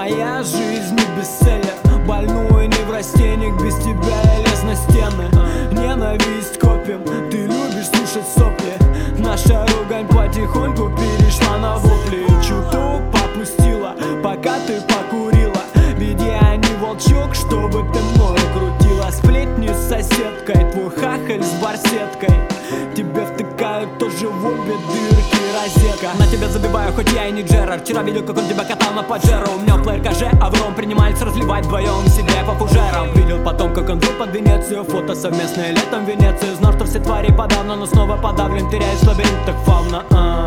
Моя жизнь не бестселлер, больной неврастенник. Без тебя я лез на стены, ненависть копим. Ты любишь слушать сопли, наша ругань потихоньку перешла на вопли. Чуток попустила, пока ты покурила. Ведь я не волчок, чтобы ты мною крутила. Сплетни с соседкой, твой хахаль с барсеткой. Тебе втыкают тоже в обе дырки розетка. На тебя забиваю, хоть я и не Джерард. Вчера видел, как он тебя катал на Паджеро. У меня в плеер КЖ, а в ром принимались разливать вдвоем себе по фужерам. Видел потом, как он был под Венецию. Фото совместное летом в Венецию. Знал, что все твари подавно, но снова подавлен. Теряюсь в лабиринтах фауна.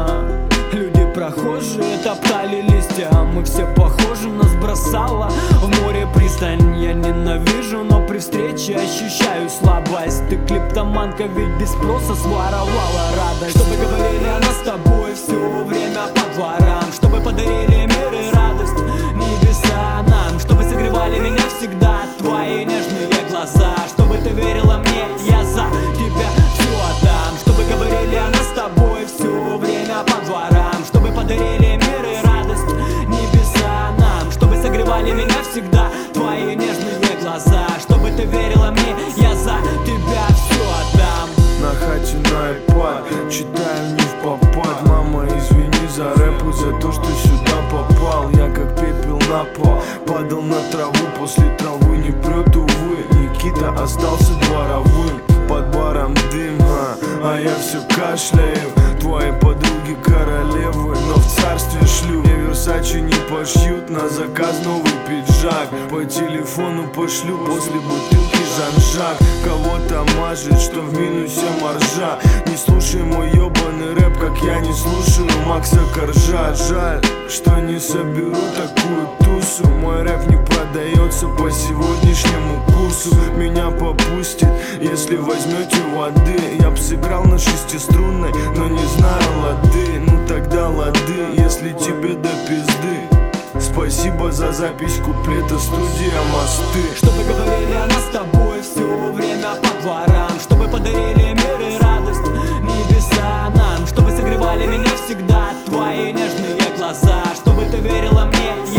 Люди прохожие топтали листья, а мы все похожи, нас бросало в море пристань. Я ненавижу, но при встрече ощущаю слабость. Ты клептоманка, ведь без спроса своровала радость. Чтобы говорили о нас с тобой все время по дворам, чтобы подарили мир и радость небеса нам, чтобы согревали меня всегда твои нежные глаза, чтобы ты верила мне, я за тебя все отдам. Чтобы говорили о нас с тобой все время по дворам, чтобы подарили мир и радость небеса нам, чтобы согревали меня всегда твои нежные глаза, чтобы ты верила мне, я за тебя все отдам. На хате на iPad, читаю не в попад. Мама, извини за рэп и за то, что сюда попал. Я как пепел на пол, падал на траву. После травы не прет, увы. Никита остался дворовым. Под баром дым, а я все кашляю. Твои подруги королевы, но в царстве шлю. Мне Версачи не пошьют, на заказ новый пиджак. По телефону пошлю после бутылки Жан-Жак. Кого-то мажет, что в минусе маржа. Не слушай мой ебаный рэп, как я не слушаю Макса Коржа. Жаль, что не соберу такую тусу. Мой рэп не продается по сегодняшнему курсу. Меня попустит, если возьмете воды. Я б сыграл на шестиструнной, но не знаю лады. Ну тогда лады, если тебе до пизды. Спасибо за запись куплета, студия Мосты. Чтобы говорили о нас с тобой все время по дворам, чтобы подарили мир и радость небеса нам, чтобы согревали меня всегда твои нежные глаза, чтобы ты верила мне,